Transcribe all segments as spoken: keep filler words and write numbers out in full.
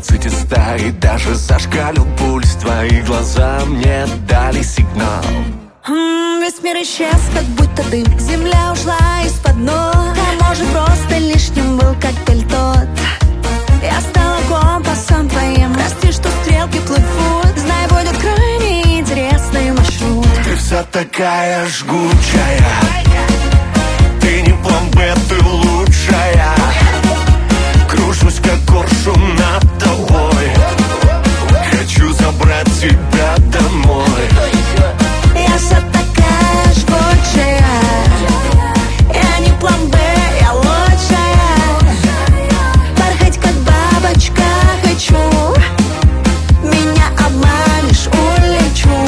двадцать из ста, и даже зашкалил пульс. Твои глаза мне дали сигнал. М, Весь мир исчез, как будто дым. Земля ушла из-под ног. А может, просто лишним был коктейль тот. Я стала компасом твоим. Прости, что стрелки плывут. Знай, будет крайне интересный маршрут. Ты вся такая жгучая, ты не план Б, ты лучшая. Кружусь, как коршун над тобой. Хочу забрать тебя домой. Я вся такая жгучая. Я не план Б, я лучшая. Порхать, как бабочка, хочу. Меня обманешь, улечу.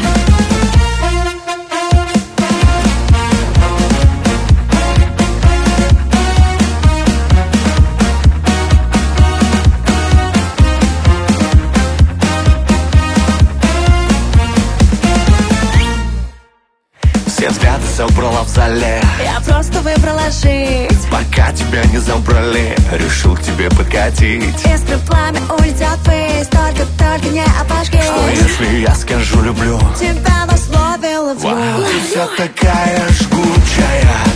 Все взгляды собрала в зале. Я просто выбрала жить. Пока тебя не забрали, решил к тебе подкатить. Искры пламя улетят ввысь. Только-только не опашки. Что если я скажу люблю? Тебя на слове ловлю. Вау, ты вся такая жгучая,